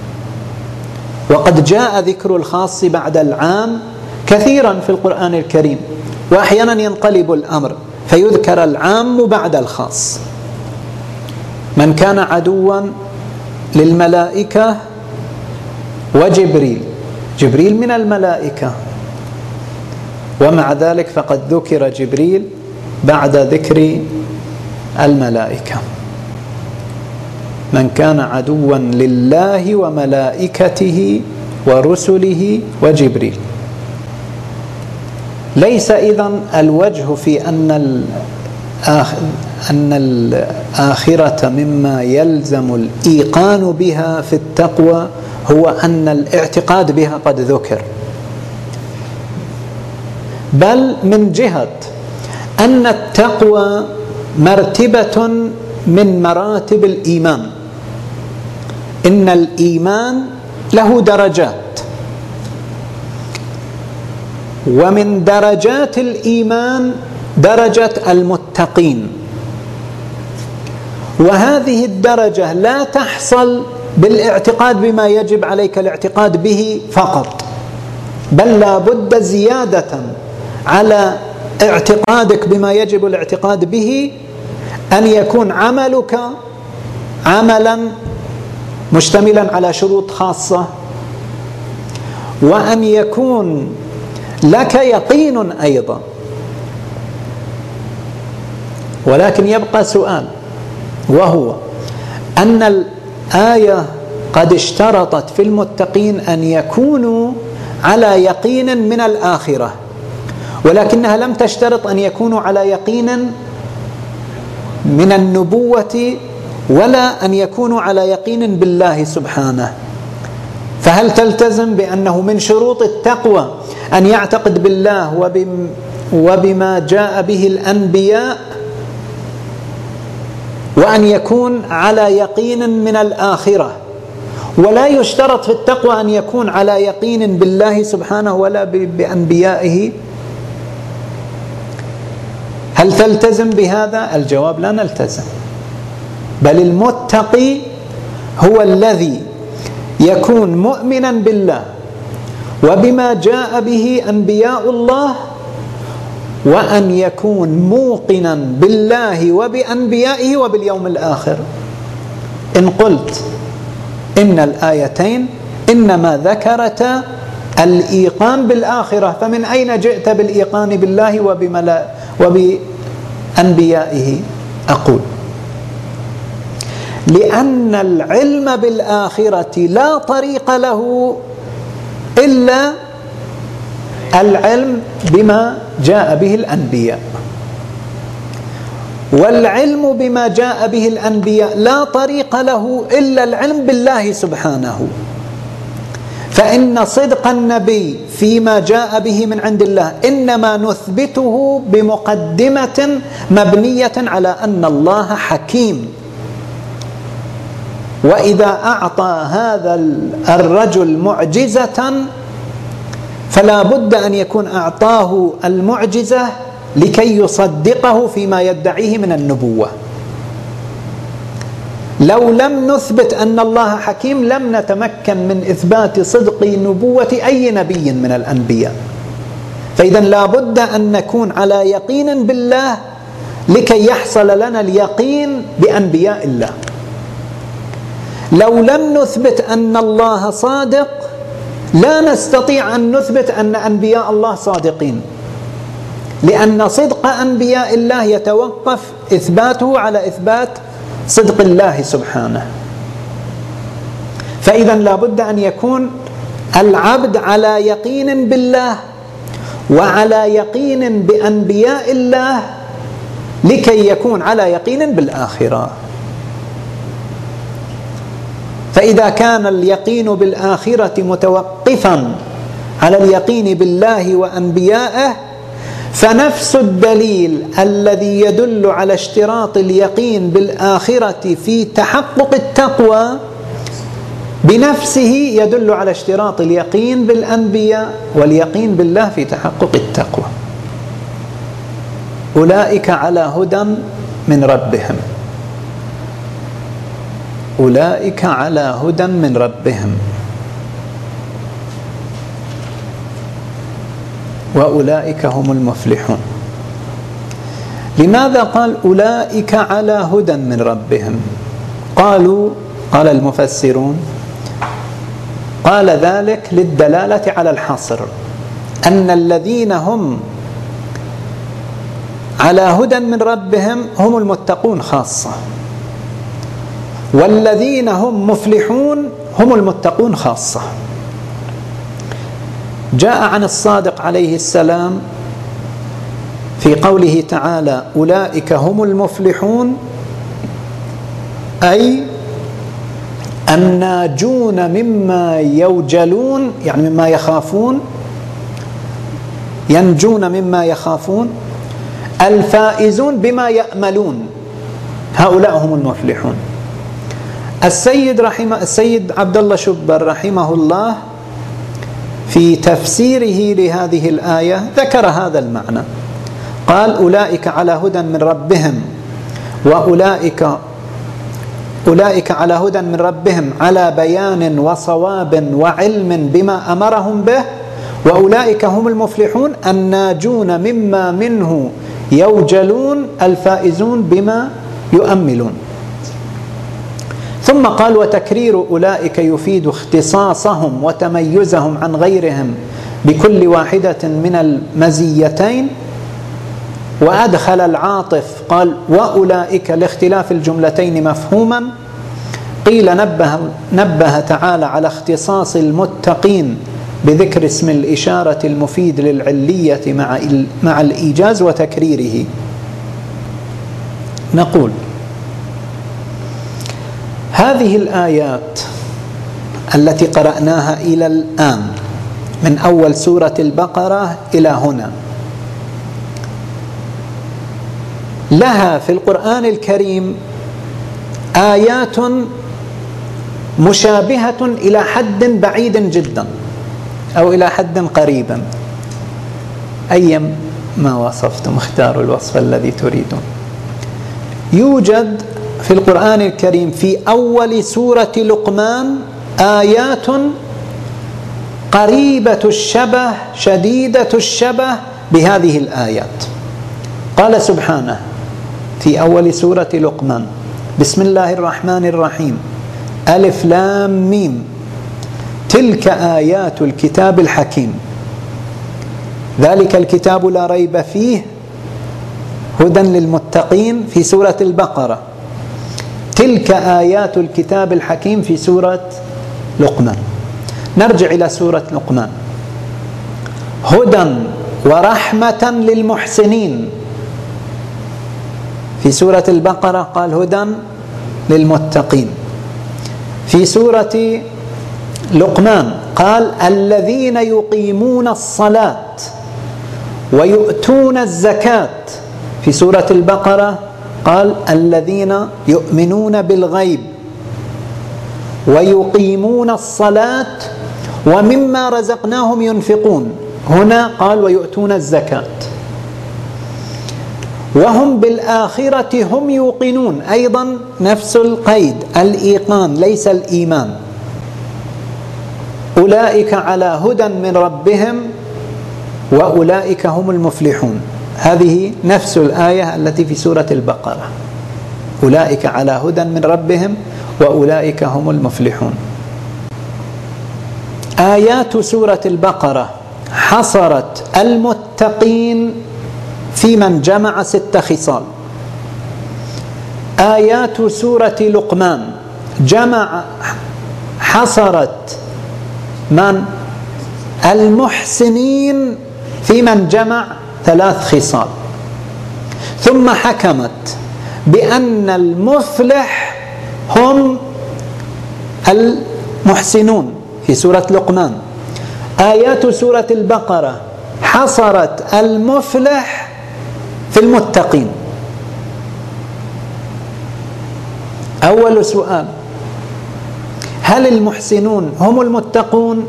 Speaker 1: وقد جاء ذكر الخاص بعد العام كثيرا في القرآن الكريم، وأحيانا ينقلب الأمر فيذكر العام بعد الخاص. من كان عدوا للملائكة وجبريل، جبريل من الملائكة، ومع ذلك فقد ذكر جبريل بعد ذكر الملائكة. من كان عدوا لله وملائكته ورسله وجبريل. ليس إذن الوجه في أن الآخرة مما يلزم الإيقان بها في التقوى هو أن الاعتقاد بها قد ذكر، بل من جهة أن التقوى مرتبة من مراتب الإيمان. إن الإيمان له درجات، ومن درجات الإيمان درجة المتقين، وهذه الدرجة لا تحصل بالاعتقاد بما يجب عليك الاعتقاد به فقط، بل لا بد زيادة على اعتقادك بما يجب الاعتقاد به أن يكون عملك عملا مشتملا على شروط خاصة، وأن يكون لك يقين أيضا. ولكن يبقى سؤال، وهو أن الآية قد اشترطت في المتقين أن يكونوا على يقين من الآخرة، ولكنها لم تشترط أن يكونوا على يقين من النبوة ولا أن يكونوا على يقين بالله سبحانه. فهل تلتزم بأنه من شروط التقوى أن يعتقد بالله وبما جاء به الأنبياء، وأن يكون على يقين من الآخرة، ولا يشترط في التقوى أن يكون على يقين بالله سبحانه ولا بأنبيائه؟ هل تلتزم بهذا؟ الجواب لا نلتزم، بل المتقي هو الذي يكون مؤمنا بالله وبما جاء به أنبياء الله، وأن يكون موقنا بالله وبأنبيائه وباليوم الآخر. إن قلت إن الآيتين إنما ذكرتا الإيقان بالآخرة، فمن أين جئت بالإيقان بالله وبأنبيائه؟ أقول لأن العلم بالآخرة لا طريق له إلا العلم بما جاء به الأنبياء، والعلم بما جاء به الأنبياء لا طريق له إلا العلم بالله سبحانه. فإن صدق النبي فيما جاء به من عند الله إنما نثبته بمقدمة مبنية على أن الله حكيم، وإذا أعطى هذا الرجل معجزة فلا بد أن يكون أعطاه المعجزة لكي يصدقه فيما يدعيه من النبوة. لو لم نثبت أن الله حكيم لم نتمكن من إثبات صدق نبوة أي نبي من الأنبياء. فإذا لا بد أن نكون على يقين بالله لكي يحصل لنا اليقين بأنبياء الله. لو لم نثبت أن الله صادق لا نستطيع أن نثبت أن أنبياء الله صادقين، لأن صدق أنبياء الله يتوقف إثباته على إثبات صدق الله سبحانه. فإذا لا بد أن يكون العبد على يقين بالله وعلى يقين بأنبياء الله لكي يكون على يقين بالآخرة. فإذا كان اليقين بالآخرة متوقفا على اليقين بالله وأنبيائه، فنفس الدليل الذي يدل على اشتراط اليقين بالآخرة في تحقق التقوى بنفسه يدل على اشتراط اليقين بالأنبياء واليقين بالله في تحقق التقوى. أولئك على هدى من ربهم، أولئك على هدى من ربهم وأولئك هم المفلحون. لماذا قال أولئك على هدى من ربهم؟ قال المفسرون قال ذلك للدلالة على الحصر، أن الذين هم على هدى من ربهم هم المتقون خاصة، والذين هم مفلحون هم المتقون خاصة. جاء عن الصادق عليه السلام في قوله تعالى أولئك هم المفلحون، أي الناجون مما يوجلون، يعني مما يخافون، ينجون مما يخافون، الفائزون بما يأملون، هؤلاء هم المفلحون. السيد عبد الله شبر رحمه الله في تفسيره لهذه الآية ذكر هذا المعنى، قال أولئك على هدى من ربهم وأولئك أولئك على هدى من ربهم على بيان وصواب وعلم بما أمرهم به وأولئك هم المفلحون الناجون مما منه يوجلون الفائزون بما يؤملون. ثم قال وتكرير أولئك يفيد اختصاصهم وتميزهم عن غيرهم بكل واحدة من المزيتين، وأدخل العاطف قال وأولئك لاختلاف الجملتين مفهوما. قيل نبه تعالى على اختصاص المتقين بذكر اسم الإشارة المفيد للعلية مع الإيجاز وتكريره. نقول هذه الآيات التي قرأناها إلى الآن من أول سورة البقرة إلى هنا لها في القرآن الكريم آيات مشابهة إلى حد بعيد جدا أو إلى حد قريبا، أي ما وصفتم اختاروا الوصف الذي تريدون. يوجد في القرآن الكريم في أول سورة لقمان آيات قريبة الشبه شديدة الشبه بهذه الآيات. قال سبحانه في أول سورة لقمان بسم الله الرحمن الرحيم ألف لام ميم تلك آيات الكتاب الحكيم ذلك الكتاب لا ريب فيه هدى للمتقين في سورة البقرة، تلك آيات الكتاب الحكيم في سورة لقمان. نرجع إلى سورة لقمان. هدى ورحمة للمحسنين، في سورة البقرة قال هدى للمتقين. في سورة لقمان قال الذين يقيمون الصلاة ويؤتون الزكاة. في سورة البقرة قال الذين يؤمنون بالغيب ويقيمون الصلاة ومما رزقناهم ينفقون. هنا قال ويؤتون الزكاة. وهم بالآخرة هم يوقنون، أيضا نفس القيد الإيقان ليس الإيمان. أولئك على هدى من ربهم وأولئك هم المفلحون. هذه نفس الآية التي في سورة البقرة، أولئك على هدى من ربهم وأولئك هم المفلحون. آيات سورة البقرة حصرت المتقين في من جمع 6 خصال. آيات سورة لقمان حصرت من المحسنين في من جمع 3 خصال. ثم حكمت بأن المفلح هم المحسنون في سورة لقمان. آيات سورة البقرة حصرت المفلح في المتقين. أول سؤال: هل المحسنون هم المتقون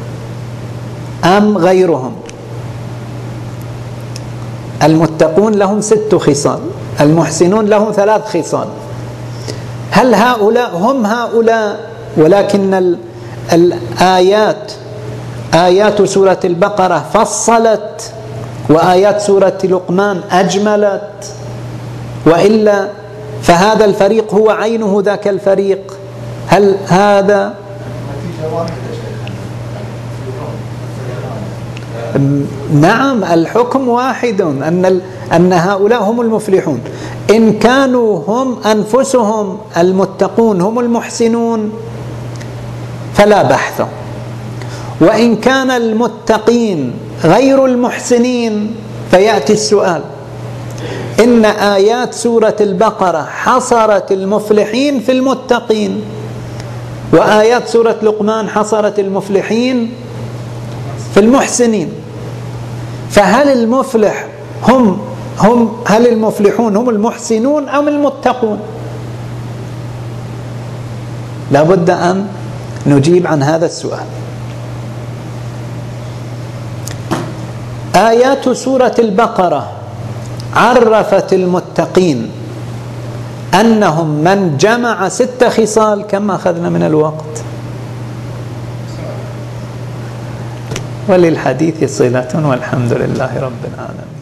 Speaker 1: أم غيرهم؟ المتقون لهم 6 خصال، المحسنون لهم 3 خصال. هل هؤلاء هم هؤلاء؟ ولكن آيات سورة البقرة فصلت وآيات سورة لقمان أجملت، وإلا فهذا الفريق هو عينه ذاك الفريق. هل هذا نعم الحكم واحد، أن هؤلاء هم المفلحون. إن كانوا هم أنفسهم المتقون هم المحسنون فلا بحث، وإن كان المتقين غير المحسنين فيأتي السؤال. إن آيات سورة البقرة حصرت المفلحين في المتقين، وآيات سورة لقمان حصرت المفلحين في المحسنين. فهل المفلح هل المفلحون هم المحسنون أم المتقون؟ لا بد أن نجيب عن هذا السؤال. آيات سورة البقرة عرفت المتقين أنهم من جمع 6 خصال كم أخذنا من الوقت؟ وللحديث صلة والحمد لله رب العالمين.